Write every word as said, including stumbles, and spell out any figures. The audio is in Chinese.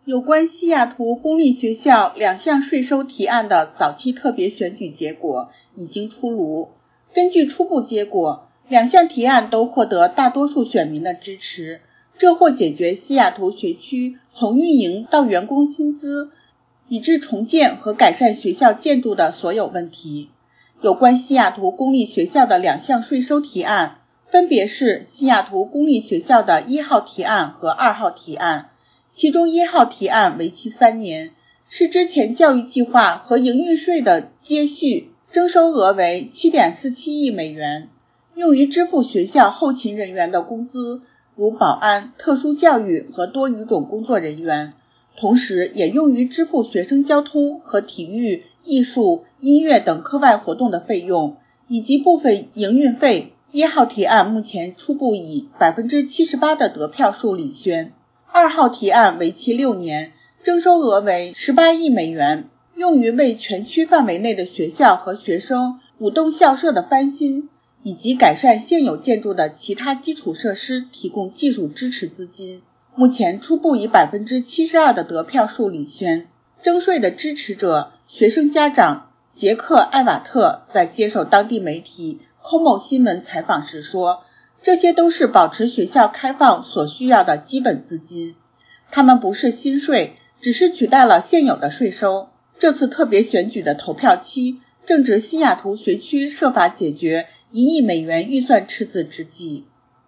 有关西雅图公立学校两项税收提案的早期特别选举结果已经出炉。根据初步结果，两项提案都获得大多数选民的支持，这或解决西雅图学区从运营到员工薪资，以至重建和改善学校建筑的所有问题。有关西雅图公立学校的两项税收提案，分别是西雅图公立学校的一号提案和二号提案。其中一号提案为期三年，是之前教育计划和营运税的接续，征收额为 七点四七亿美元，用于支付学校后勤人员的工资，如保安、特殊教育和多语种工作人员，同时也用于支付学生交通和体育、艺术、音乐等课外活动的费用，以及部分营运费。一号提案目前初步以 百分之七十八 的得票数领先。二号提案为期六年，征收额为十八亿美元，用于为全区范围内的学校和学生五栋校舍的翻新，以及改善现有建筑的其他基础设施提供技术支持资金。目前初步以 百分之七十二 的得票数领先。征税的支持者学生家长杰克·艾瓦特在接受当地媒体 C O M O 新闻采访时说，这些都是保持学校开放所需要的基本资金，它们不是新税，只是取代了现有的税收。这次特别选举的投票期正值西雅图学区设法解决一亿美元预算赤字之际。